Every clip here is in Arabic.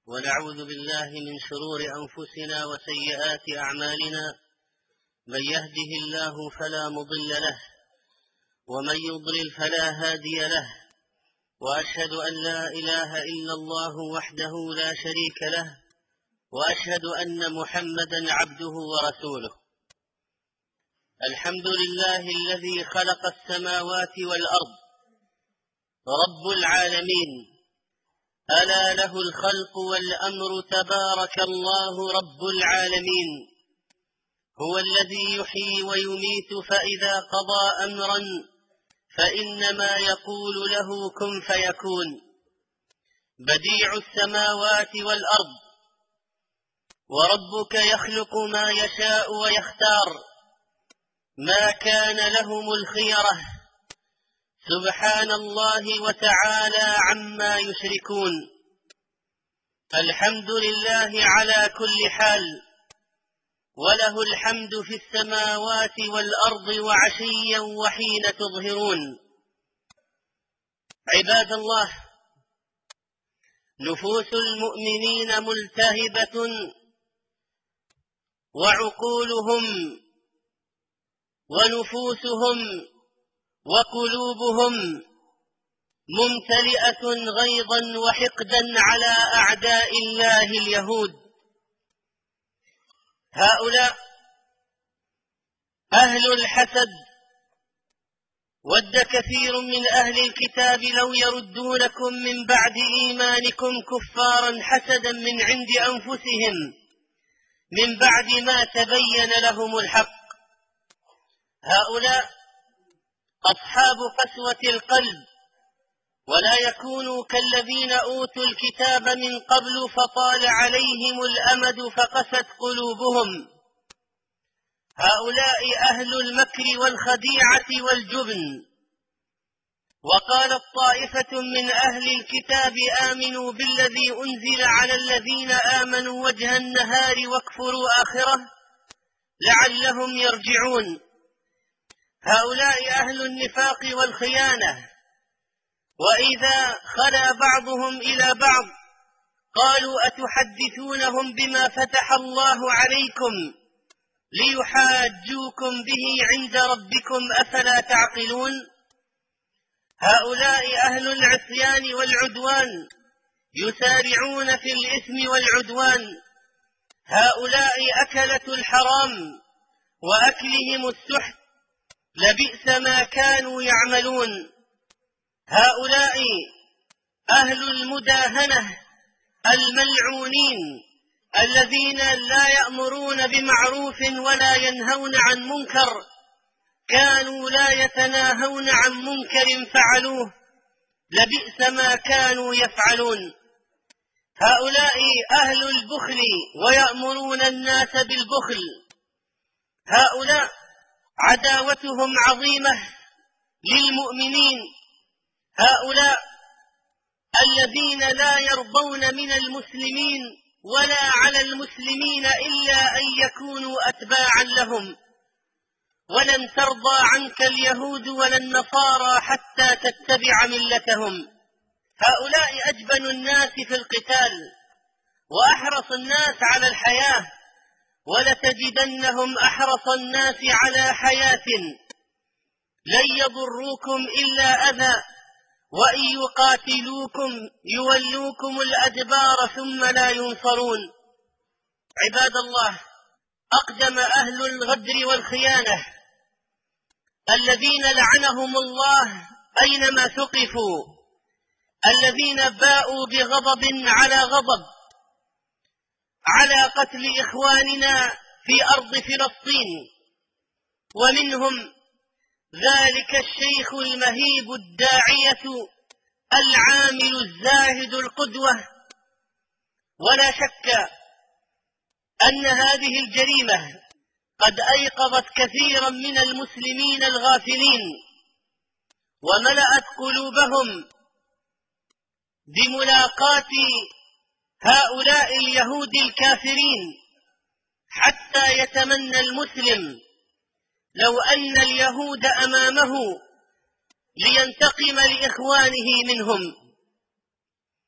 ونعوذ بالله من شرور أنفسنا وسيئات أعمالنا، من يهده الله فلا مضل له ومن يضلل فلا هادي له، وأشهد أن لا إله إلا الله وحده لا شريك له، وأشهد أن محمدا عبده ورسوله. الحمد لله الذي خلق السماوات والأرض رب العالمين، ألا له الخلق والأمر، تبارك الله رب العالمين. هو الذي يحيي ويميت، فإذا قضى أمرا فإنما يقول له كن فيكون. بديع السماوات والأرض، وربك يخلق ما يشاء ويختار، ما كان لهم الخيرة، سبحان الله وتعالى عما يشركون. الحمد لله على كل حال، وله الحمد في السماوات والأرض وعشيا وحين تظهرون. عباد الله، نفوس المؤمنين ملتهبة، وعقولهم ونفوسهم وقلوبهم ممتلئة غيظا وحقدا على أعداء الله اليهود. هؤلاء أهل الحسد، ود كثير من أهل الكتاب لو يردونكم من بعد إيمانكم كفارا حسدا من عند أنفسهم من بعد ما تبين لهم الحق. هؤلاء أصحاب قسوة القلب، ولا يكونوا كالذين أوتوا الكتاب من قبل فطال عليهم الأمد فقست قلوبهم. هؤلاء أهل المكر والخديعة والجبن. وقالت طائفة من أهل الكتاب آمنوا بالذي أنزل على الذين آمنوا وجه النهار واكفروا آخره لعلهم يرجعون. هؤلاء أهل النفاق والخيانة، وإذا خلا بعضهم إلى بعض قالوا أتحدثونهم بما فتح الله عليكم ليحاجوكم به عند ربكم أفلا تعقلون. هؤلاء أهل العصيان والعدوان، يسارعون في الإثم والعدوان. هؤلاء أكلة الحرام وأكلهم السحت، لبئس ما كانوا يعملون. هؤلاء أهل المداهنة الملعونين، الذين لا يأمرون بمعروف ولا ينهون عن منكر، كانوا لا يتناهون عن منكر فعلوه، لبئس ما كانوا يفعلون. هؤلاء أهل البخل، ويأمرون الناس بالبخل. هؤلاء عداوتهم عظيمة للمؤمنين. هؤلاء الذين لا يرضون من المسلمين ولا على المسلمين إلا أن يكونوا أتباعا لهم. ولن ترضى عنك اليهود ولا النصارى حتى تتبع ملتهم. هؤلاء أجبن الناس في القتال، وأحرص الناس على الحياة، ولتجدنهم أحرص الناس على حياة. لن يضروكم إلا أذى، وإن يقاتلوكم يولوكم الأدبار ثم لا ينصرون. عباد الله، أقدم أهل الغدر والخيانة الذين لعنهم الله أينما ثقفوا، الذين باءوا بغضب على غضب على قتل إخواننا في أرض فلسطين. ومنهم ذلك الشيخ المهيب الداعية العامل الزاهد القدوة. ولا شك أن هذه الجريمة قد أيقظت كثيرا من المسلمين الغافلين، وملأت قلوبهم بملاقاة هؤلاء اليهود الكافرين، حتى يتمنى المسلم لو أن اليهود أمامه لينتقم لإخوانه منهم.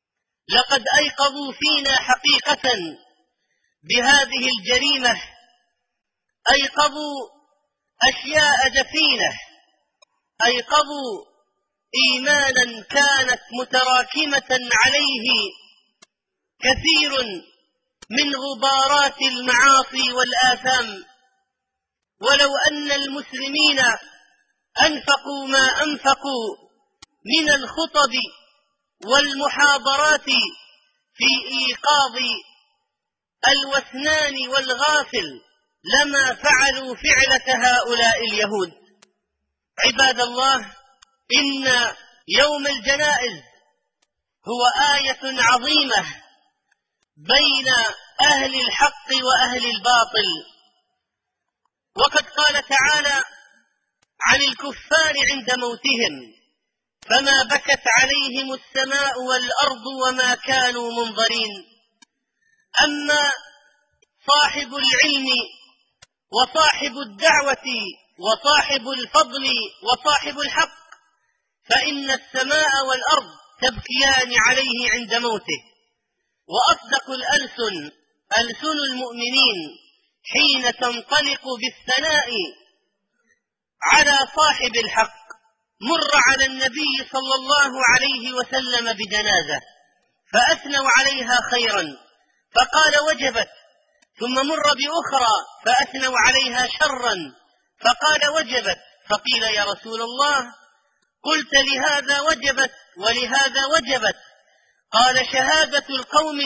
لقد أيقظوا فينا حقيقة بهذه الجريمة، أيقظوا أشياء دفينة، أيقظوا إيمانا كانت متراكمة عليه كثير من غبارات المعاصي والآثام. ولو أن المسلمين أنفقوا ما أنفقوا من الخطب والمحاضرات في إيقاظ الوثنان والغافل لما فعلوا فعلة هؤلاء اليهود. عباد الله، إن يوم الجنائز هو آية عظيمة بين أهل الحق وأهل الباطل. وقد قال تعالى عن الكفار عند موتهم: فما بكت عليهم السماء والأرض وما كانوا منظرين. أما صاحب العلم وصاحب الدعوة وصاحب الفضل وصاحب الحق فإن السماء والأرض تبكيان عليه عند موته. وأصدق الألسن ألسن المؤمنين حين تنطلق بالثناء على صاحب الحق. مر على النبي صلى الله عليه وسلم بجنازة فأثنوا عليها خيرا فقال وجبت، ثم مر بأخرى فأثنوا عليها شرا فقال وجبت، فقيل يا رسول الله قلت لهذا وجبت ولهذا وجبت؟ قال شهادة القوم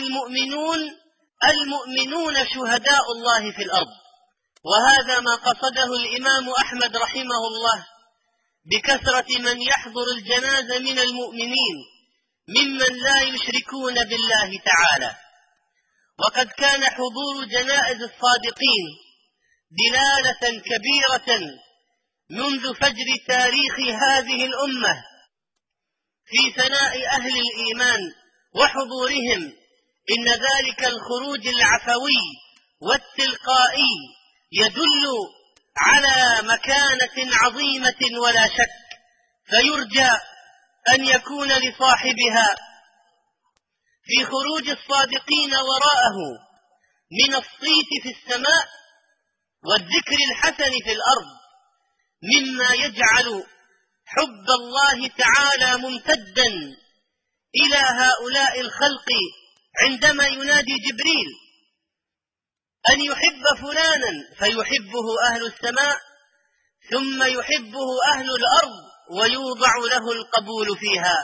المؤمنون شهداء الله في الأرض. وهذا ما قصده الإمام أحمد رحمه الله بكثرة من يحضر الجنازة من المؤمنين ممن لا يشركون بالله تعالى. وقد كان حضور جنائز الصادقين دلالة كبيرة منذ فجر تاريخ هذه الأمة في ثناء أهل الإيمان وحضورهم. إن ذلك الخروج العفوي والتلقائي يدل على مكانة عظيمة ولا شك، فيرجى أن يكون لصاحبها في خروج الصادقين وراءه من الصيت في السماء والذكر الحسن في الأرض مما يجعل حب الله تعالى ممتدا إلى هؤلاء الخلق. عندما ينادي جبريل أن يحب فلانا فيحبه أهل السماء ثم يحبه أهل الأرض ويوضع له القبول فيها.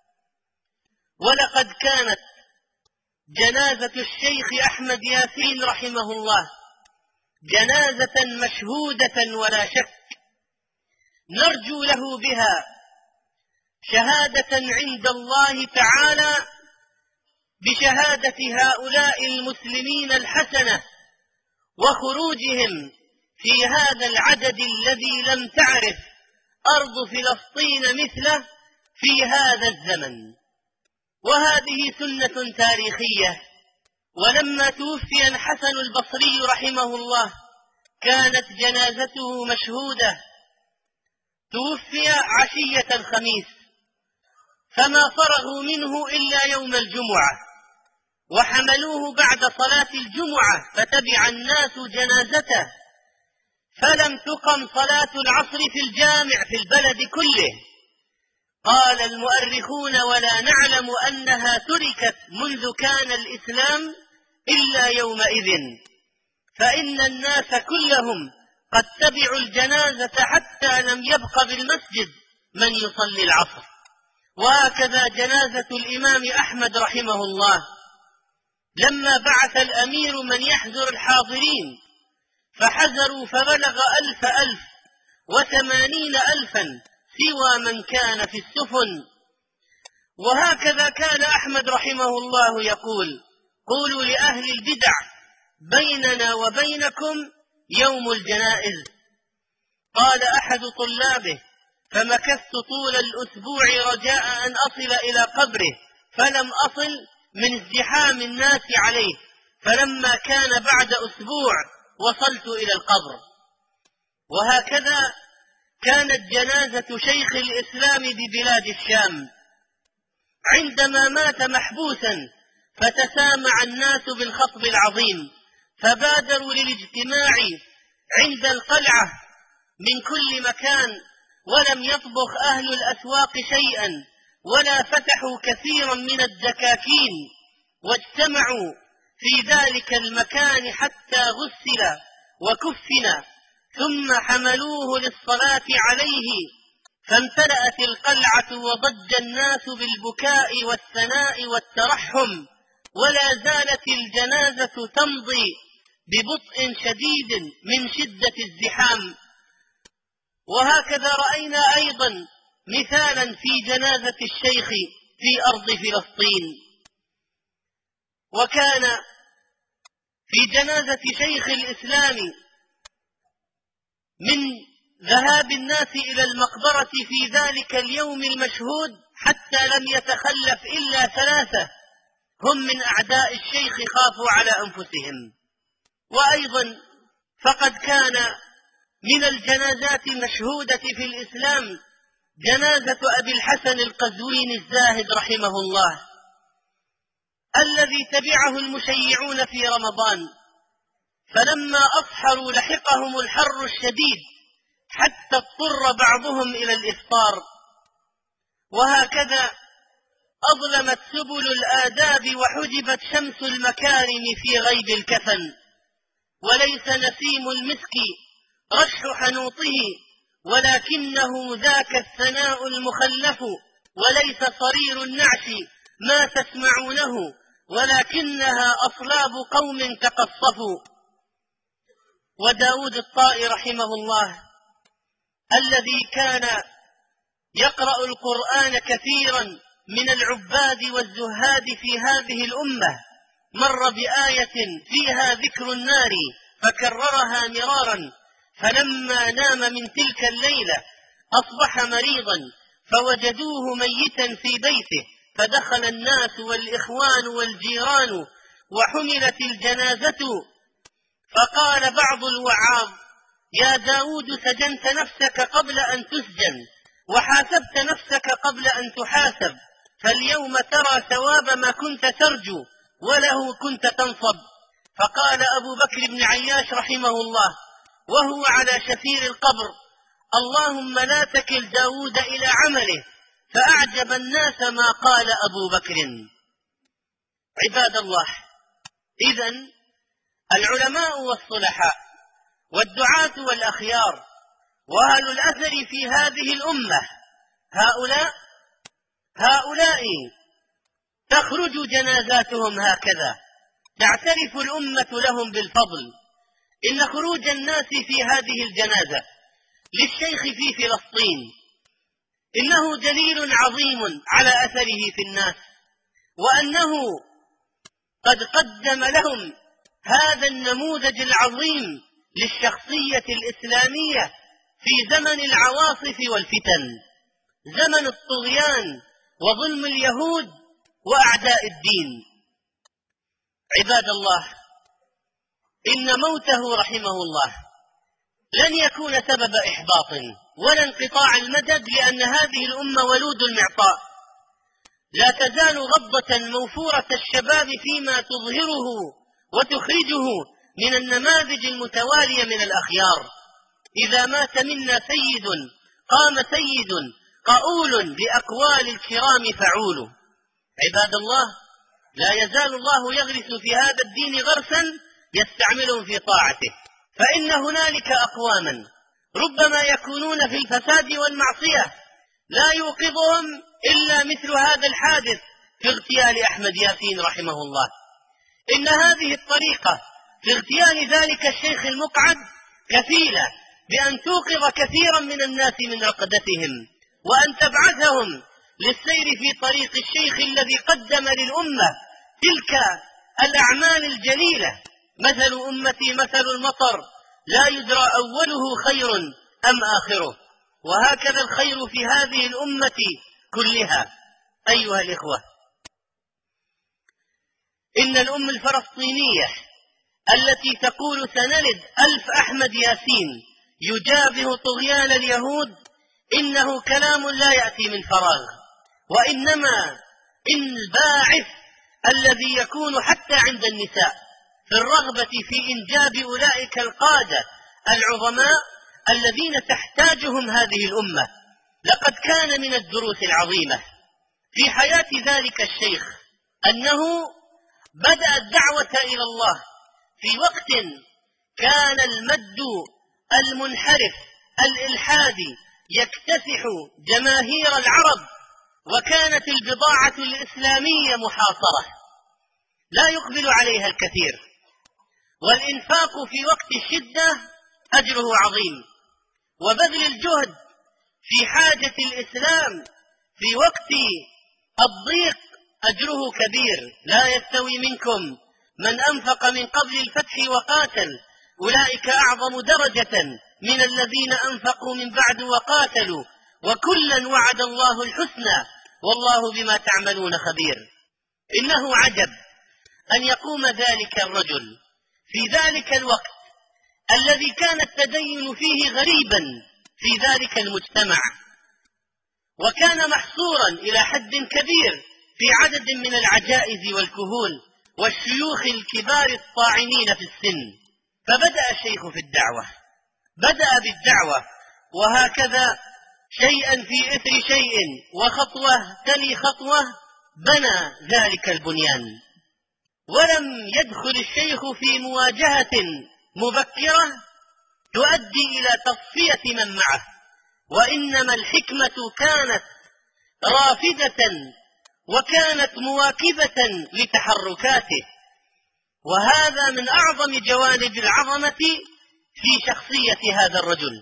ولقد كانت جنازة الشيخ أحمد ياسين رحمه الله جنازة مشهودة ولا شك، نرجو له بها شهادة عند الله تعالى بشهادة هؤلاء المسلمين الحسنة وخروجهم في هذا العدد الذي لم تعرف أرض فلسطين مثله في هذا الزمن. وهذه سنة تاريخية. ولما توفي الحسن البصري رحمه الله كانت جنازته مشهودة. توفي عشية الخميس فما فرغوا منه إلا يوم الجمعة، وحملوه بعد صلاة الجمعة فتبع الناس جنازته، فلم تقم صلاة العصر في الجامع في البلد كله. قال المؤرخون ولا نعلم أنها تركت منذ كان الإسلام إلا يومئذ، فإن الناس كلهم قد تبعوا الجنازة حتى لم يبق بالمسجد من يصلي العصر. وهكذا جنازة الإمام أحمد رحمه الله لما بعث الأمير من يحذر الحاضرين فحذروا فبلغ 1080,000 سوى من كان في السفن. وهكذا كان أحمد رحمه الله يقول: قولوا لأهل البدع بيننا وبينكم يوم الجنائز. قال أحد طلابه: فمكثت طول الأسبوع رجاء أن أصل إلى قبره فلم أصل من ازدحام الناس عليه، فلما كان بعد أسبوع وصلت إلى القبر. وهكذا كانت جنازة شيخ الإسلام ببلاد الشام عندما مات محبوسا، فتسامع الناس بالخطب العظيم، فبادروا للاجتماع عند القلعة من كل مكان، ولم يطبخ أهل الأسواق شيئا ولا فتحوا كثيرا من الدكاكين، واجتمعوا في ذلك المكان حتى غسل وكفن، ثم حملوه للصلاة عليه، فامتلأت القلعة وضج الناس بالبكاء والثناء والترحم، ولا زالت الجنازة تمضي ببطء شديد من شدة الزحام. وهكذا رأينا أيضا مثالا في جنازة الشيخ في أرض فلسطين. وكان في جنازة شيخ الإسلام من ذهاب الناس إلى المقبرة في ذلك اليوم المشهود حتى لم يتخلف إلا 3 هم من أعداء الشيخ خافوا على أنفسهم. وأيضا فقد كان من الجنازات المشهودة في الإسلام جنازة أبي الحسن القزويني الزاهد رحمه الله، الذي تبعه المشيعون في رمضان، فلما أصحروا لحقهم الحر الشديد حتى اضطر بعضهم إلى الإفطار. وهكذا أظلمت سبل الآداب وحجبت شمس المكارم في غيب الكفن، وليس نسيم المسك رشح حنوطه، ولكنه ذاك الثناء المخلف، وليس صرير النعش ما تسمعونه، ولكنها أصلاب قوم تقصفوا. وداود الطائي رحمه الله الذي كان يقرأ القرآن كثيرا من العباد والزهاد في هذه الأمة، مر بآية فيها ذكر النار فكررها مرارا، فلما نام من تلك الليلة أصبح مريضا، فوجدوه ميتا في بيته، فدخل الناس والإخوان والجيران وحملت الجنازة، فقال بعض الوعاظ: يا داود، سجنت نفسك قبل أن تسجن، وحاسبت نفسك قبل أن تحاسب، فاليوم ترى ثواب ما كنت ترجو وله كنت تنصب. فقال أبو بكر بن عياش رحمه الله وهو على شفير القبر: اللهم لا تكل داود إلى عمله، فأعجب الناس ما قال أبو بكر. عباد الله، إذن العلماء والصلحاء والدعاة والأخيار وأهل الأثر في هذه الأمة، هؤلاء تخرج جنازاتهم هكذا، تعترف الأمة لهم بالفضل. إن خروج الناس في هذه الجنازة للشيخ في فلسطين إنه دليل عظيم على أثره في الناس، وأنه قد قدم لهم هذا النموذج العظيم للشخصية الإسلامية في زمن العواصف والفتن، زمن الطغيان وظلم اليهود وأعداء الدين. عباد الله، إن موته رحمه الله لن يكون سبب إحباط ولا انقطاع المدد، لأن هذه الأمة ولود المعطاء، لا تزال غضة موفورة الشباب فيما تظهره وتخرجه من النماذج المتوالية من الأخيار. إذا مات منا سيد قام سيد قؤول بأقوال الكرام فعول. عباد الله، لا يزال الله يغرس في هذا الدين غرسا يستعملهم في طاعته، فإن هنالك أقواما ربما يكونون في الفساد والمعصية لا يوقظهم إلا مثل هذا الحادث في اغتيال أحمد ياسين رحمه الله. إن هذه الطريقة في اغتيال ذلك الشيخ المقعد كفيلة بأن توقظ كثيرا من الناس من عقدتهم، وأن تبعثهم للسير في طريق الشيخ الذي قدم للأمة تلك الأعمال الجليلة. مثل أمتي مثل المطر، لا يدرى أوله خير أم آخره، وهكذا الخير في هذه الأمة كلها. أيها الإخوة، إن الأم الفلسطينية التي تقول سنلد 1000 أحمد ياسين يجابه طغيان اليهود إنه كلام لا يأتي من فراغ، وإنما الباعث الذي يكون حتى عند النساء في الرغبة في إنجاب أولئك القادة العظماء الذين تحتاجهم هذه الأمة. لقد كان من الدروس العظيمة في حياة ذلك الشيخ أنه بدأ الدعوة إلى الله في وقت كان المد المنحرف الإلحادي يكتسح جماهير العرب، وكانت البضاعة الإسلامية محاصرة لا يقبل عليها الكثير، والإنفاق في وقت الشدة أجره عظيم، وبذل الجهد في حاجة الإسلام في وقت الضيق أجره كبير. لا يستوي منكم من أنفق من قبل الفتح وقاتل أولئك أعظم درجة من الذين أنفقوا من بعد وقاتلوا وكلا وعد الله الحسنى والله بما تعملون خبير. إنه عجب أن يقوم ذلك الرجل في ذلك الوقت الذي كان التدين فيه غريبا في ذلك المجتمع، وكان محصورا إلى حد كبير في عدد من العجائز والكهول والشيوخ الكبار الطاعنين في السن. فبدأ الشيخ في الدعوة، بدأ بالدعوة، وهكذا شيئا في إثر شيء وخطوة تلي خطوة بنى ذلك البنيان. ولم يدخل الشيخ في مواجهة مبكرة تؤدي إلى تصفية من معه، وإنما الحكمة كانت رافدة وكانت مواكبة لتحركاته، وهذا من أعظم جوانب العظمة في شخصية هذا الرجل.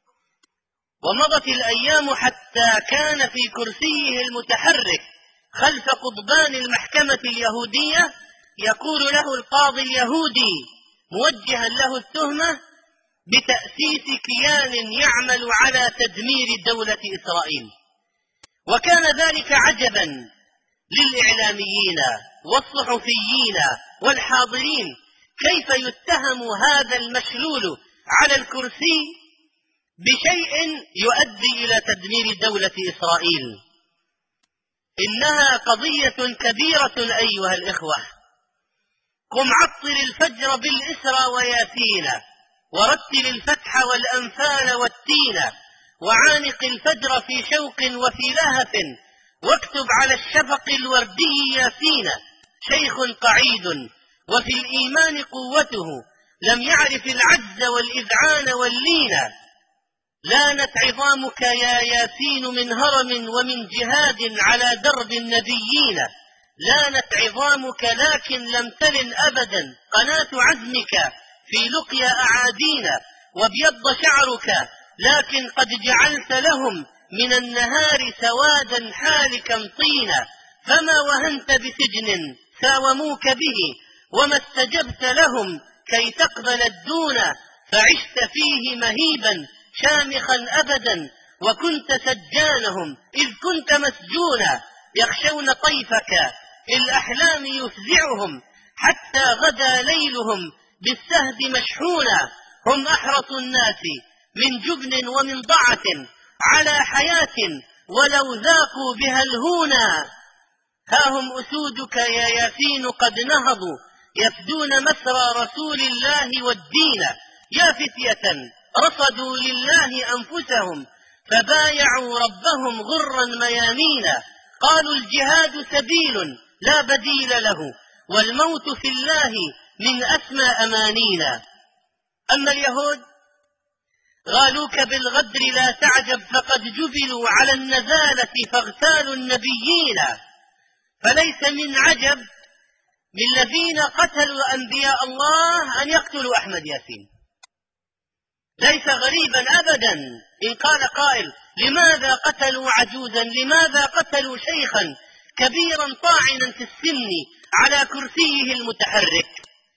ومضت الأيام حتى كان في كرسيه المتحرك خلف قضبان المحكمة اليهودية يقول له القاضي اليهودي موجها له التهمة بتأسيس كيان يعمل على تدمير دولة إسرائيل. وكان ذلك عجبا للإعلاميين والصحفيين والحاضرين، كيف يتهم هذا المشلول على الكرسي بشيء يؤدي إلى تدمير دولة إسرائيل. إنها قضية كبيرة أيها الإخوة. قم عطر الفجر بالإسرى وياسين، ورتل الفتح والأنفال والتين، وعانق الفجر في شوق وفي لهف، واكتب على الشفق الوردي ياسين. شيخ قعيد وفي الإيمان قوته، لم يعرف العجز والإذعان واللين. لانت عظامك يا ياسين من هرم ومن جهاد على درب النبيين. لانت عظامك لكن لم تلن أبدا قناة عزمك في لقيا أعادينا. وابيض شعرك لكن قد جعلت لهم من النهار سوادا حالكا طينا. فما وهنت بسجن ساوموك به، وما استجبت لهم كي تقبل الدون. فعشت فيه مهيبا شامخا أبدا، وكنت سجانهم إذ كنت مسجونا. يخشون طيفك في الأحلام يفزعهم، حتى غدا ليلهم بالسهد مشحونا. هم أحرص الناس من جبن ومن ضعة على حياة ولو ذاقوا بها الهونا. ها هم أسودك يا ياسين قد نهضوا، يفدون مسرى رسول الله والدين. يا فتية رصدوا لله أنفسهم، فبايعوا ربهم غرا ميامينا. قالوا الجهاد سبيل لا بديل له، والموت في الله من أسمى أمانينا. أما اليهود غالوك بالغدر لا تعجب، فقد جبلوا على النزالة فاغتالوا النبيين. فليس من عجب للذين قتلوا أنبياء الله أن يقتلوا أحمد ياسين. ليس غريبا أبدا إن قال قائل لماذا قتلوا عجوزا، لماذا قتلوا شيخا كبيرا طاعنا في السن على كرسيه المتحرك.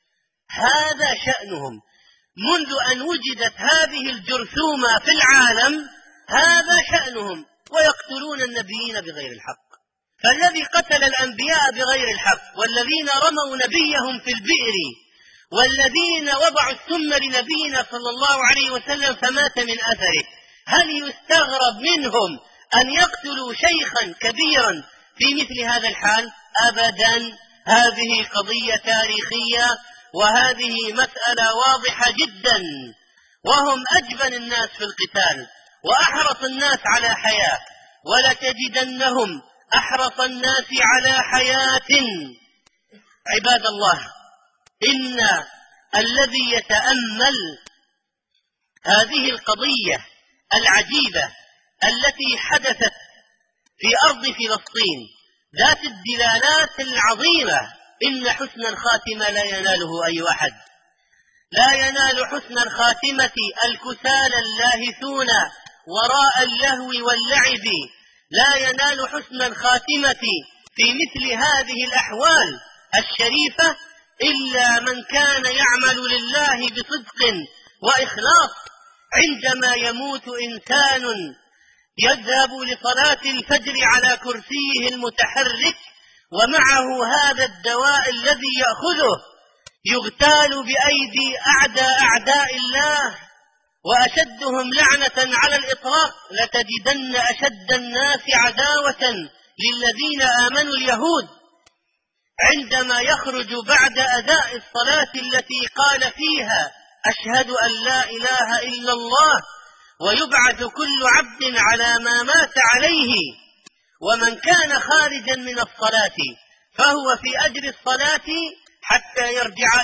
هذا شأنهم منذ أن وجدت هذه الجرثومة في العالم، هذا شأنهم، ويقتلون النبيين بغير الحق. فالذي قتل الأنبياء بغير الحق، والذين رموا نبيهم في البئر، والذين وضعوا السم لنبينا صلى الله عليه وسلم فمات من أثره، هل يستغرب منهم أن يقتلوا شيخا كبيرا في مثل هذا الحال؟ أبدا، هذه قضية تاريخية، وهذه مسألة واضحة جدا، وهم أجبن الناس في القتال وأحرص الناس على حياة، ولتجدنهم أحرص الناس على حياة. عباد الله، إن الذي يتأمل هذه القضية العجيبة التي حدثت في أرض فلسطين ذات الدلالات العظيمة، إن حسن الخاتمة لا يناله أي أحد، لا ينال حسن الخاتمة الكسالى اللاهثون وراء اللهو واللعب، لا ينال حسن الخاتمة في مثل هذه الأحوال الشريفة إلا من كان يعمل لله بصدق وإخلاص. عندما يموت إنسان يذهب لصلاة الفجر على كرسيه المتحرك ومعه هذا الدواء الذي يأخذه، يغتال بأيدي أعداء الله، وأشدهم لعنة على الإطلاق لتجدن أشد الناس عداوة للذين آمنوا اليهود، عندما يخرج بعد أداء الصلاة التي قال فيها أشهد أن لا إله إلا الله، ويبعث كل عبد على ما مات عليه، ومن كان خارجا من الصلاة فهو في أجر الصلاة حتى يرجع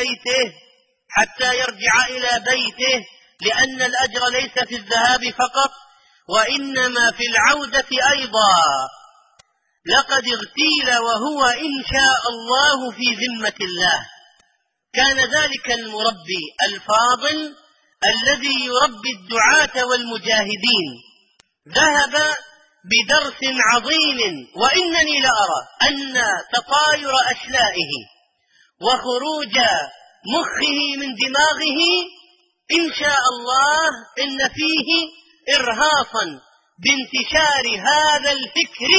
إلى بيته، لأن الأجر ليس في الذهاب فقط وإنما في العودة أيضا. لقد اغتيل وهو إن شاء الله في ذمة الله. كان ذلك المربي الفاضل الذي يربي الدعاة والمجاهدين ذهب بدرس عظيم، وإنني لأرى أن تطاير أشلائه وخروج مخه من دماغه إن شاء الله إن فيه إرهاصا بانتشار هذا الفكر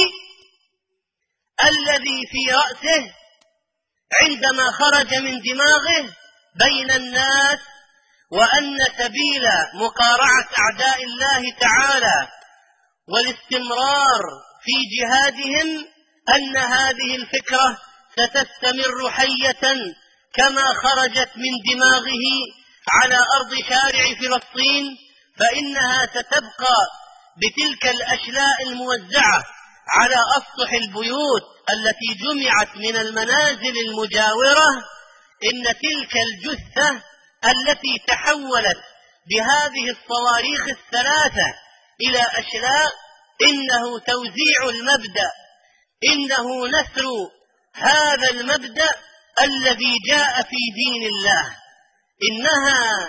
الذي في رأسه عندما خرج من دماغه بين الناس، وأن سبيل مقارعة أعداء الله تعالى والاستمرار في جهادهم أن هذه الفكرة ستستمر حية كما خرجت من دماغه على أرض شارع فلسطين، فإنها ستبقى بتلك الأشلاء الموزعة على أسطح البيوت التي جمعت من المنازل المجاورة. إن تلك الجثة التي تحولت بهذه الصواريخ الثلاثة إلى أشلاء إنه توزيع المبدأ، إنه نثر هذا المبدأ الذي جاء في دين الله. إنها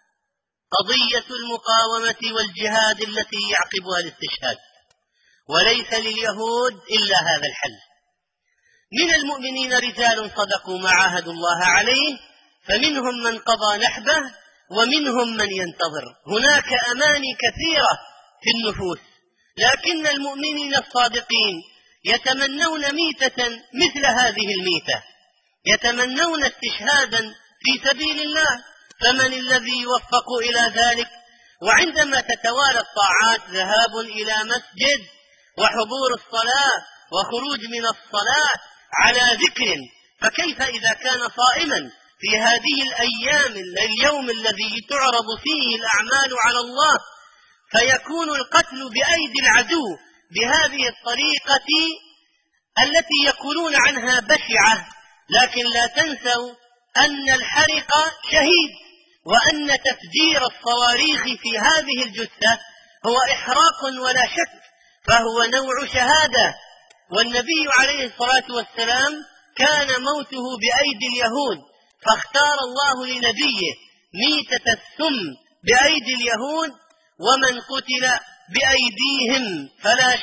قضية المقاومة والجهاد التي يعقبها الاستشهاد، وليس لليهود إلا هذا الحل. من المؤمنين رجال صدقوا ما عاهدوا الله عليه، فمنهم من قضى نحبه ومنهم من ينتظر. هناك أماني كثيرة في النفوس، لكن المؤمنين الصادقين يتمنون ميتة مثل هذه الميتة، يتمنون استشهادا في سبيل الله، فمن الذي يوفق إلى ذلك؟ وعندما تتوالى الطاعات، ذهاب إلى مسجد وحضور الصلاة وخروج من الصلاة على ذكر، فكيف إذا كان صائما في هذه الأيام، اليوم الذي تعرض فيه الأعمال على الله، فيكون القتل بأيدي العدو بهذه الطريقة التي يقولون عنها بشعة. لكن لا تنسوا أن الحرق شهيد، وأن تفجير الصواريخ في هذه الجثة هو إحراق ولا شك، فهو نوع شهادة. والنبي عليه الصلاة والسلام كان موته بأيدي اليهود، فاختار الله لنبيه ميتة السم بأيدي اليهود، ومن قتل بأيديهم فلا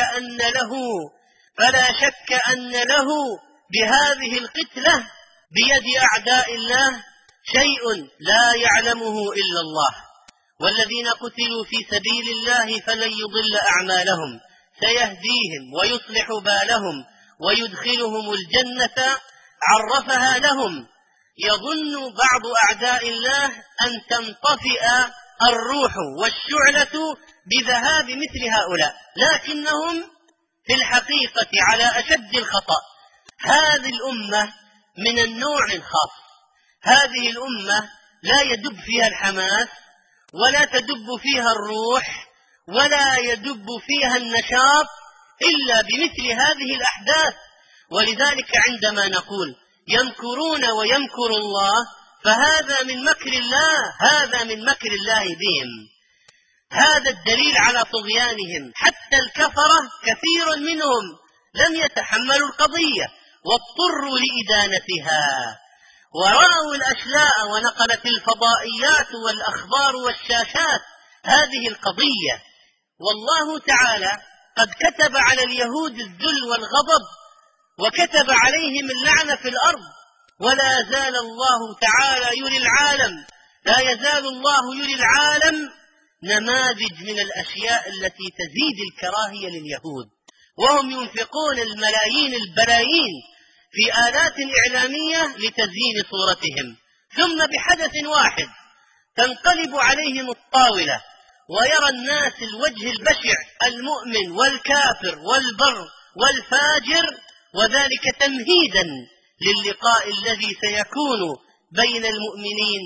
شك أن له بهذه القتلة بيد أعداء الله شيء لا يعلمه إلا الله. والذين قتلوا في سبيل الله فلن يضل أعمالهم، سيهديهم ويصلح بالهم ويدخلهم الجنة عرفها لهم. يظن بعض أعداء الله أن تنطفئ الروح والشعلة بذهاب مثل هؤلاء، لكنهم في الحقيقة على أشد الخطأ. هذه الأمة من النوع الخاص، هذه الأمة لا يدب فيها الحماس ولا تدب فيها الروح ولا يدب فيها النشاط إلا بمثل هذه الأحداث. ولذلك عندما نقول يمكرون ويمكر الله فهذا من مكر الله، هذا من مكر الله بهم. هذا الدليل على طغيانهم. حتى الكفرة كثير منهم لم يتحملوا القضية واضطروا لإدانتها، ورأوا الأشلاء ونقلت الفضائيات والأخبار والشاشات هذه القضية. والله تعالى قد كتب على اليهود الذل والغضب وكتب عليهم اللعنة في الأرض، ولا زال الله تعالى يري العالم، لا يزال الله يري العالم نماذج من الأشياء التي تزيد الكراهية لليهود، وهم ينفقون الملايين البلايين في آلات إعلامية لتزيين صورتهم، ثم بحدث واحد تنقلب عليهم الطاولة ويرى الناس الوجه البشع المؤمن والكافر والبر والفاجر، وذلك تمهيدا للقاء الذي سيكون بين المؤمنين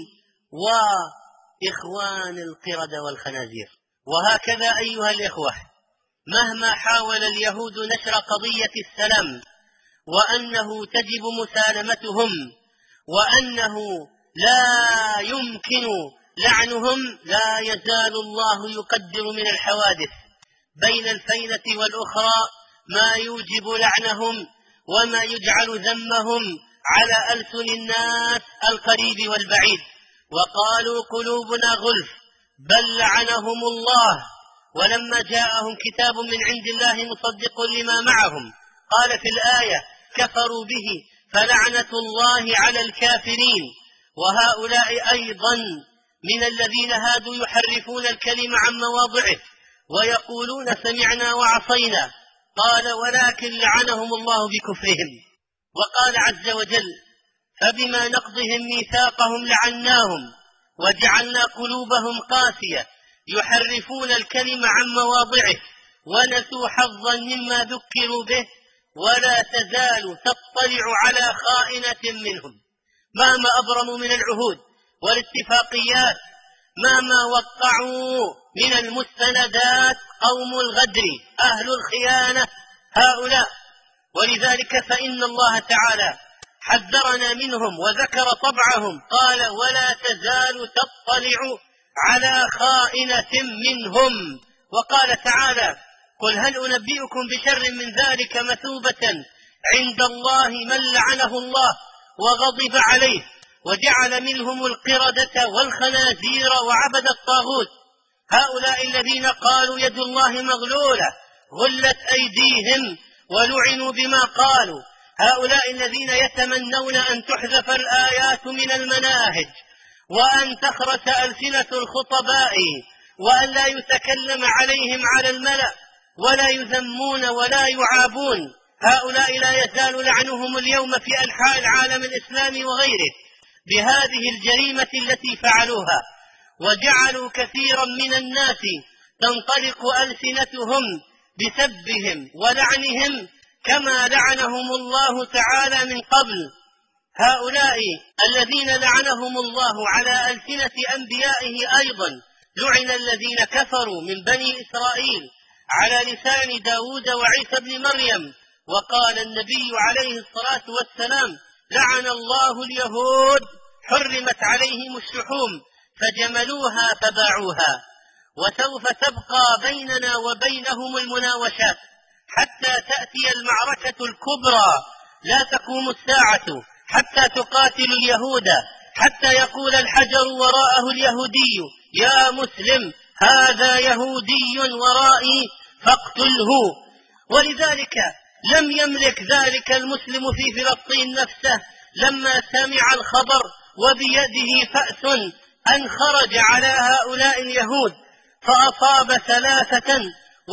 وإخوان القردة والخنازير. وهكذا أيها الإخوة، مهما حاول اليهود نشر قضية السلام وأنه تجب مسالمتهم وأنه لا يمكن لعنهم، لا يزال الله يقدر من الحوادث بين الفينة والأخرى ما يوجب لعنهم وما يجعل ذمهم على ألسن الناس القريب والبعيد. وقالوا قلوبنا غلف بل لعنهم الله، ولما جاءهم كتاب من عند الله مصدق لما معهم قال في الآية كفروا به فلعنة الله على الكافرين. وهؤلاء أيضا من الذين هادوا يحرفون الكلم عن مواضعه ويقولون سمعنا وعصينا، قال ولكن لعنهم الله بكفرهم. وقال عز وجل فبما نقضهم ميثاقهم لعناهم وجعلنا قلوبهم قاسية يحرفون الكلم عن مواضعه ونسوا حظا مما ذكروا به ولا تزال تطلع على خائنة منهم. مهما أبرموا من العهود والاتفاقيات، مهما وقعوا من المستندات، قوم الغدر أهل الخيانة هؤلاء. ولذلك فإن الله تعالى حذرنا منهم وذكر طبعهم، قال ولا تزال تطلع على خائنة منهم. وقال تعالى قل هل أنبئكم بشر من ذلك مثوبة عند الله من لعنه الله وغضب عليه وجعل منهم القردة والخنازير وعبد الطاغوت. هؤلاء الذين قالوا يد الله مغلولة غلت أيديهم ولعنوا بما قالوا. هؤلاء الذين يتمنون أن تحذف الآيات من المناهج وأن تخرس ألسنة الخطباء وأن لا يتكلم عليهم على الملأ ولا يذمون ولا يعابون، هؤلاء لا يزال لعنهم اليوم في أنحاء العالم الإسلامي وغيره بهذه الجريمة التي فعلوها، وجعلوا كثيرا من الناس تنطلق ألسنتهم بسبهم ولعنهم كما لعنهم الله تعالى من قبل. هؤلاء الذين لعنهم الله على ألسنة أنبيائه أيضا لعن الذين كفروا من بني إسرائيل على لسان داود وعيسى بن مريم. وقال النبي عليه الصلاة والسلام لعن الله اليهود حرمت عليهم الشحوم فجملوها فباعوها. وسوف تبقى بيننا وبينهم المناوشات حتى تأتي المعركة الكبرى، لا تقوم الساعة حتى تقاتل اليهود، حتى يقول الحجر وراءه اليهودي يا مسلم هذا يهودي ورائي فاقتله. ولذلك لم يملك ذلك المسلم في فلسطين نفسه لما سمع الخبر وبيده فأس أن خرج على هؤلاء اليهود فأصاب 3.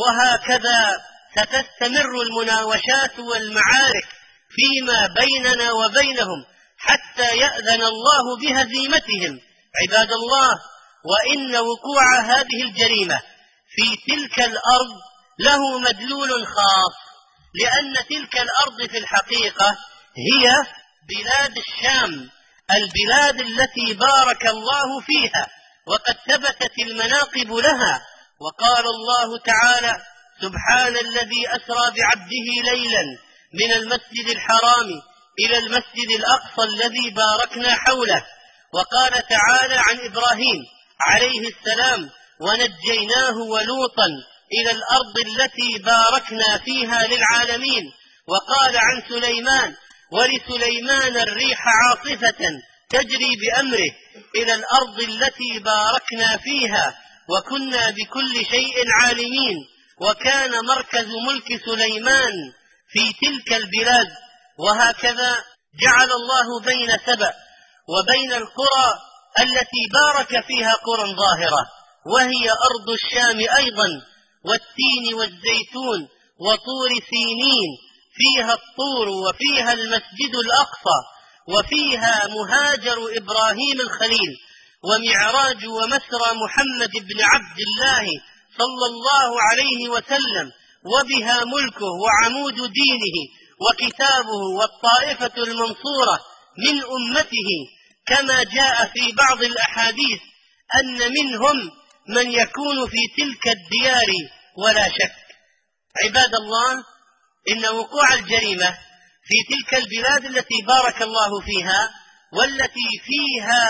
وهكذا ستستمر المناوشات والمعارك فيما بيننا وبينهم حتى يأذن الله بهزيمتهم. عباد الله، وإن وقوع هذه الجريمة في تلك الأرض له مدلول خاص، لأن تلك الأرض في الحقيقة هي بلاد الشام، البلاد التي بارك الله فيها وقد ثبتت المناقب لها. وقال الله تعالى: سبحان الذي أسرى بعبده ليلا من المسجد الحرام إلى المسجد الأقصى الذي باركنا حوله. وقال تعالى عن إبراهيم عليه السلام: ونجيناه ولوطا إلى الأرض التي باركنا فيها للعالمين. وقال عن سليمان: ولسليمان الريح عاصفة تجري بأمره إلى الأرض التي باركنا فيها وكنا بكل شيء عالمين. وكان مركز ملك سليمان في تلك البلاد. وهكذا جعل الله بين سبأ وبين القرى التي بارك فيها قرى ظاهرة، وهي أرض الشام أيضا، والتين والزيتون وطور سينين، فيها الطور وفيها المسجد الأقصى، وفيها مهاجر إبراهيم الخليل ومعراج ومسرى محمد بن عبد الله صلى الله عليه وسلم، وبها ملكه وعمود دينه وكتابه والطائفة المنصورة من أمته، كما جاء في بعض الأحاديث أن منهم من يكون في تلك الديار ولا شك. عباد الله، إن وقوع الجريمة في تلك البلاد التي بارك الله فيها والتي فيها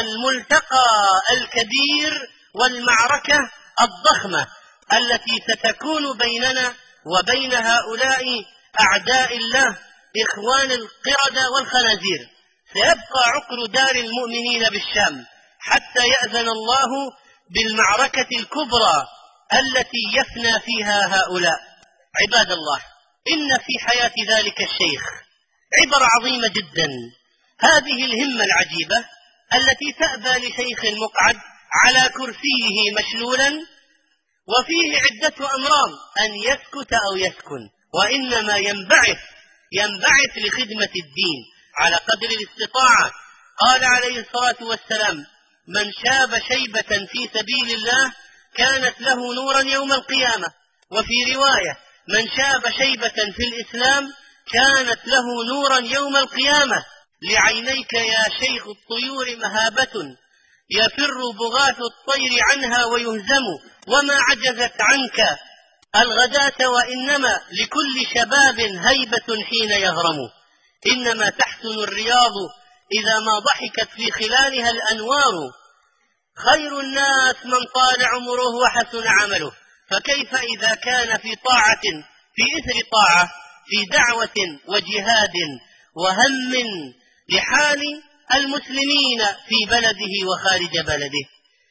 الملتقى الكبير والمعركة الضخمة التي ستكون بيننا وبين هؤلاء أعداء الله إخوان القردة والخنازير، سيبقى عقر دار المؤمنين بالشام حتى يأذن الله بالمعركة الكبرى التي يفنى فيها هؤلاء. عباد الله، إن في حياة ذلك الشيخ عبرة عظيمة جدا. هذه الهمة العجيبة التي تأبى لشيخ مقعد على كرسيه مشلولا وفيه عدة أمراض أن يسكت أو يسكن، وإنما ينبعث لخدمة الدين على قدر الاستطاعة. قال عليه الصلاة والسلام: من شاب شيبة في سبيل الله كانت له نورا يوم القيامة. وفي رواية: من شاب شيبة في الإسلام كانت له نورا يوم القيامة. لعينيك يا شيخ الطيور مهابة يفر بغاث الطير عنها ويهزم، وما عجزت عنك الغداة، وإنما لكل شباب هيبة حين يهرم. إنما تحسن الرياض إذا ما ضحكت في خلالها الأنوار. خير الناس من طال عمره وحسن عمله، فكيف إذا كان في طاعة في إثر طاعة، في دعوة وجهاد وهم لحال المسلمين في بلده وخارج بلده.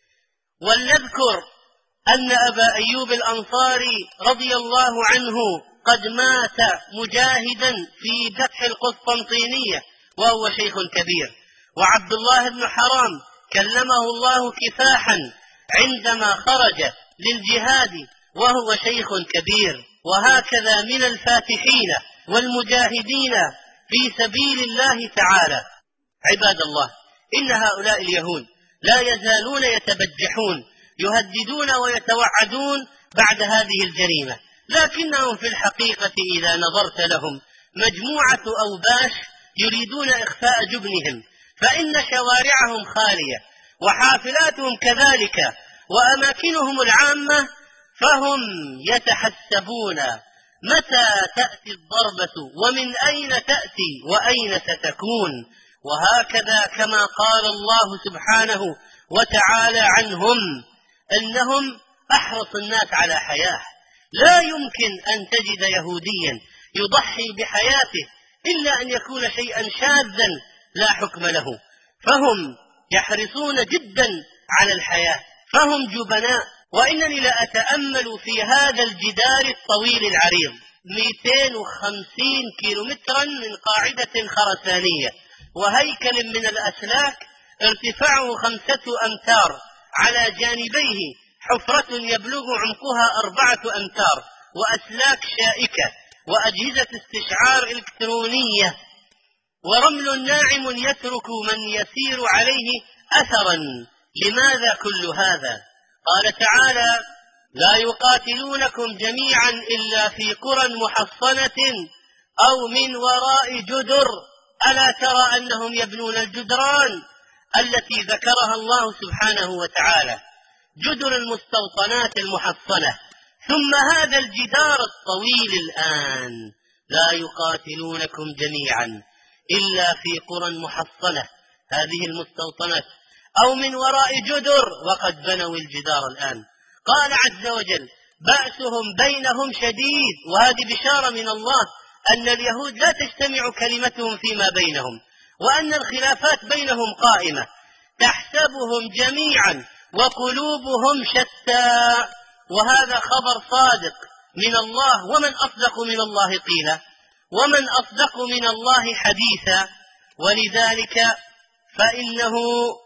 ولنذكر أن أبا أيوب الأنصاري رضي الله عنه قد مات مجاهدا في فتح القسطنطينية وهو شيخ كبير. وعبد الله بن حرام كلمه الله كفاحا عندما خرج للجهاد وهو شيخ كبير. وهكذا من الفاتحين والمجاهدين في سبيل الله تعالى. عباد الله، إن هؤلاء اليهود لا يزالون يتبجحون، يهددون ويتوعدون بعد هذه الجريمة، لكنهم في الحقيقة إذا نظرت لهم مجموعة أوباش يريدون إخفاء جبنهم، فإن شوارعهم خالية وحافلاتهم كذلك وأماكنهم العامة، فهم يتحسبون متى تأتي الضربة ومن أين تأتي وأين ستكون. وهكذا كما قال الله سبحانه وتعالى عنهم أنهم أحرص الناس على حياة. لا يمكن أن تجد يهوديا يضحي بحياته إلا أن يكون شيئا شاذا لا حكم له، فهم يحرصون جدا على الحياة، فهم جبناء. وإنني لا أتأمل في هذا الجدار الطويل العريض 250 كيلومترا من قاعدة خرسانية وهيكل من الأسلاك ارتفاعه 5 أمتار، على جانبيه حفرة يبلغ عمقها 4 أمتار، وأسلاك شائكة وأجهزة استشعار إلكترونية، ورمل ناعم يترك من يسير عليه أثرا. لماذا كل هذا؟ قال تعالى: لا يقاتلونكم جميعا إلا في قرى محصنة أو من وراء جدر. ألا ترى أنهم يبنون الجدران التي ذكرها الله سبحانه وتعالى، جدر المستوطنات المحصنة، ثم هذا الجدار الطويل الآن. لا يقاتلونكم جميعا إلا في قرى محصنة، هذه المستوطنات، أو من وراء جدر، وقد بنوا الجدار الآن. قال عز وجل: بأسهم بينهم شديد. وهذه بشارة من الله أن اليهود لا تجتمع كلمتهم فيما بينهم، وأن الخلافات بينهم قائمة. تحسبهم جميعا وقلوبهم شتى. وهذا خبر صادق من الله، ومن أصدق من الله قيلا، ومن أصدق من الله حديثا. ولذلك فإنه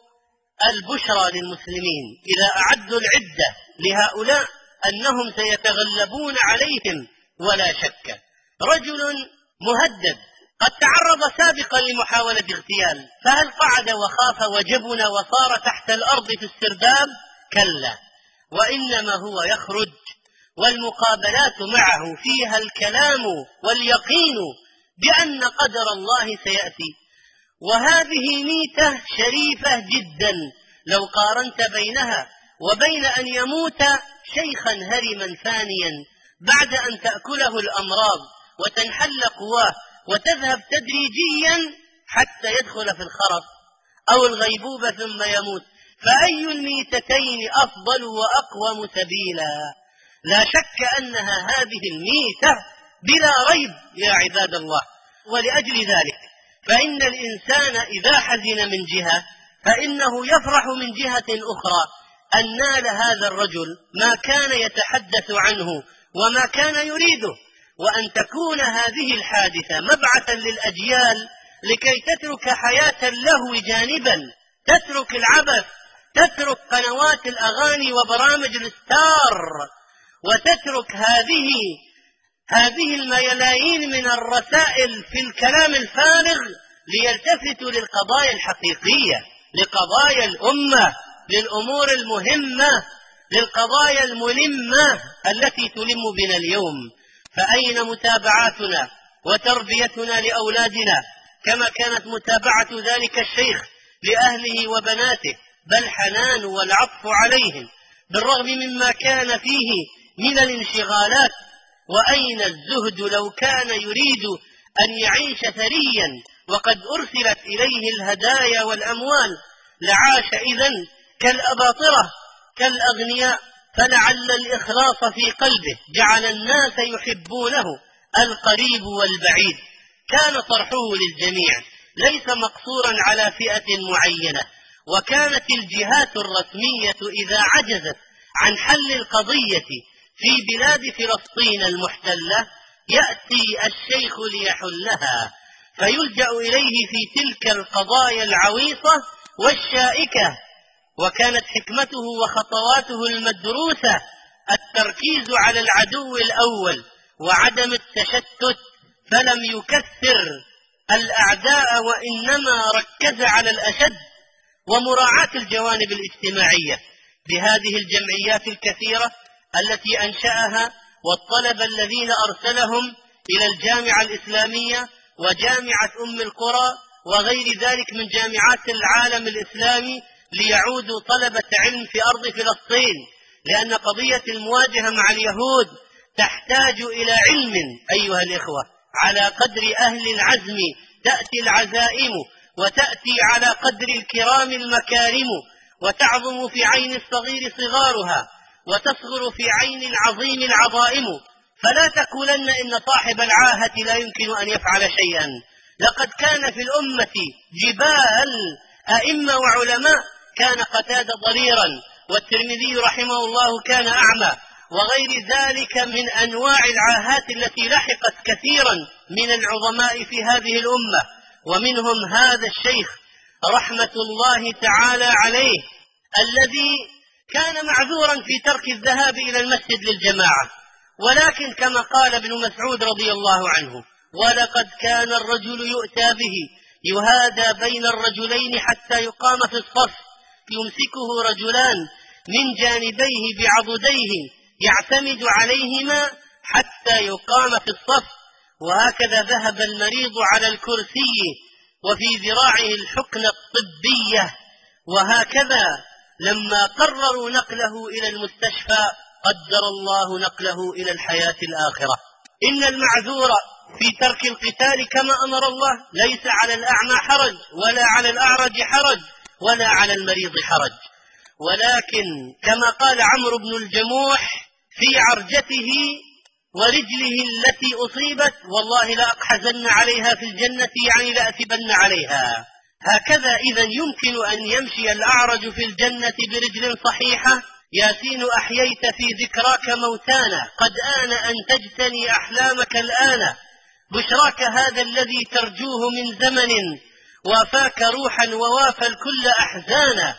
البشرى للمسلمين إذا أعدوا العدة لهؤلاء أنهم سيتغلبون عليهم ولا شك. رجل مهدد قد تعرض سابقا لمحاولة اغتيال، فهل قعد وخاف وجبن وصار تحت الأرض في السرداب؟ كلا، وإنما هو يخرج، والمقابلات معه فيها الكلام واليقين بأن قدر الله سيأتي. وهذه ميتة شريفة جدا لو قارنت بينها وبين أن يموت شيخا هرما ثانيا بعد أن تأكله الأمراض وتنحل قواه وتذهب تدريجيا حتى يدخل في الخرف أو الغيبوبة ثم يموت. فأي الميتتين أفضل وأقوم سبيلا؟ لا شك أنها هذه الميتة بلا ريب يا عباد الله. ولأجل ذلك فإن الإنسان إذا حزن من جهة فإنه يفرح من جهة أخرى أن نال هذا الرجل ما كان يتحدث عنه وما كان يريده، وأن تكون هذه الحادثة مبعثا للأجيال لكي تترك حياة اللهو جانبا، تترك العبث، تترك قنوات الأغاني وبرامج الستار، وتترك هذه الملايين من الرسائل في الكلام الفارغ، ليلتفتوا للقضايا الحقيقية، لقضايا الأمة، للأمور المهمة، للقضايا الملمة التي تلم بنا اليوم. فأين متابعاتنا وتربيتنا لأولادنا كما كانت متابعة ذلك الشيخ لأهله وبناته، بل حنان والعطف عليهم بالرغم مما كان فيه من الانشغالات؟ وأين الزهد لو كان يريد أن يعيش ثريا وقد أرسلت إليه الهدايا والأموال؟ لعاش إذن كالأباطرة كالأغنياء. فلعل الإخلاص في قلبه جعل الناس يحبونه القريب والبعيد. كان طرحه للجميع ليس مقصورا على فئة معينة. وكانت الجهات الرسمية إذا عجزت عن حل القضية في بلاد فلسطين المحتلة يأتي الشيخ ليحلها، فيلجأ إليه في تلك القضايا العويصة والشائكة. وكانت حكمته وخطواته المدروسة التركيز على العدو الأول وعدم التشتت، فلم يكثر الأعداء وإنما ركز على الأشد، ومراعاة الجوانب الاجتماعية بهذه الجمعيات الكثيرة التي أنشأها، والطلبة الذين أرسلهم إلى الجامعة الإسلامية وجامعة أم القرى وغير ذلك من جامعات العالم الإسلامي ليعودوا طلبة علم في أرض فلسطين، لأن قضية المواجهة مع اليهود تحتاج إلى علم أيها الإخوة. على قدر أهل العزم تأتي العزائم، وتأتي على قدر الكرام المكارم، وتعظم في عين الصغير صغارها، وتصغر في عين العظيم العظائم. فلا تقولن إن صاحب العاهة لا يمكن أن يفعل شيئا. لقد كان في الأمة جبال أئمة وعلماء، كان قتادة ضريرا، والترمذي رحمه الله كان أعمى، وغير ذلك من أنواع العاهات التي لحقت كثيرا من العظماء في هذه الأمة. ومنهم هذا الشيخ رحمة الله تعالى عليه الذي كان معذورا في ترك الذهاب إلى المسجد للجماعة، ولكن كما قال ابن مسعود رضي الله عنه: ولقد كان الرجل يؤتى به يهادى بين الرجلين حتى يقام في الصف، يمسكه رجلان من جانبيه بعضديه يعتمد عليهما حتى يقام في الصف، وهكذا ذهب المريض على الكرسي وفي ذراعه الحقنة الطبية، وهكذا لما قرروا نقله إلى المستشفى قدر الله نقله إلى الحياة الآخرة. إن المعذور في ترك القتال كما أمر الله ليس على الأعمى حرج، ولا على الأعرج حرج، ولا على المريض حرج، ولكن كما قال عمرو بن الجموح في عرجته ورجله التي أصيبت: والله لا أقحزن عليها في الجنة، يعني لأثبن عليها. هكذا إذا يمكن أن يمشي الأعرج في الجنة برجل صحيحة. ياسين أحييت في ذكراك موتانا، قد آن أن تجتني أحلامك الآن، بشراك هذا الذي ترجوه من زمن، وافاك روحا ووافى الكل أحزانا.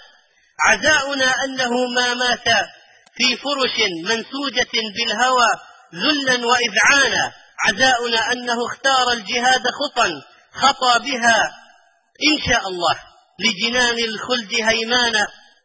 عزاؤنا أنه ما مات في فرش منسوجة بالهوى ذلا وإذعانا، عزاؤنا أنه اختار الجهاد خطى بها إن شاء الله لجنان الخلد هيمانا.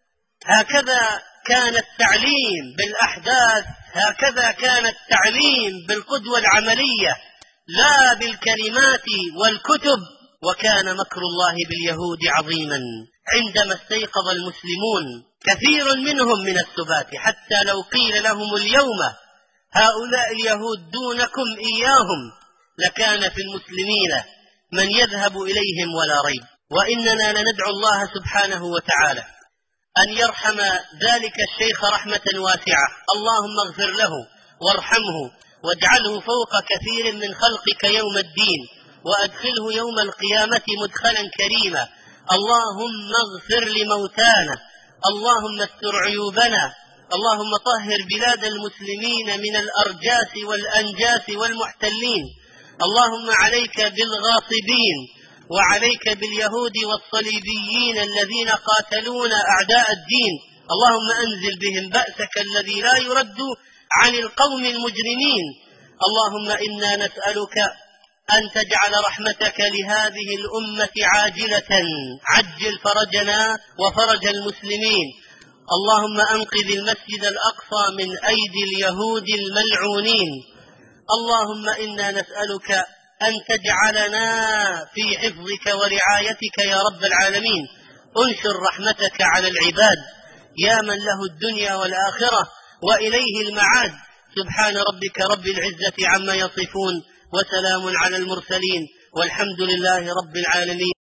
هكذا كان التعليم بالأحداث، هكذا كان التعليم بالقدوة العملية لا بالكلمات والكتب. وكان مكر الله باليهود عظيما عندما استيقظ المسلمون كثير منهم من السبات، حتى لو قيل لهم اليوم هؤلاء اليهود دونكم إياهم لكان في المسلمين من يذهب إليهم ولا ريب. وإننا لندعو الله سبحانه وتعالى أن يرحم ذلك الشيخ رحمة واسعة، اللهم اغفر له وارحمه واجعله فوق كثير من خلقك يوم الدين، وأدخله يوم القيامة مدخلا كريما. اللهم اغفر لموتانا، اللهم استر عيوبنا، اللهم طهر بلاد المسلمين من الأرجاس والأنجاس والمحتلين. اللهم عليك بالغاصبين، وعليك باليهود والصليبيين الذين قاتلون أعداء الدين. اللهم أنزل بهم بأسك الذي لا يرد عن القوم المجرمين. اللهم إنا نسألك أن تجعل رحمتك لهذه الأمة عاجلة، عجل فرجنا وفرج المسلمين. اللهم أنقذ المسجد الأقصى من أيدي اليهود الملعونين. اللهم إنا نسألك أن تجعلنا في حفظك ورعايتك يا رب العالمين. انشر رحمتك على العباد يا من له الدنيا والآخرة وإليه المعاد. سبحان ربك رب العزة عما يصفون، وسلام على المرسلين، والحمد لله رب العالمين.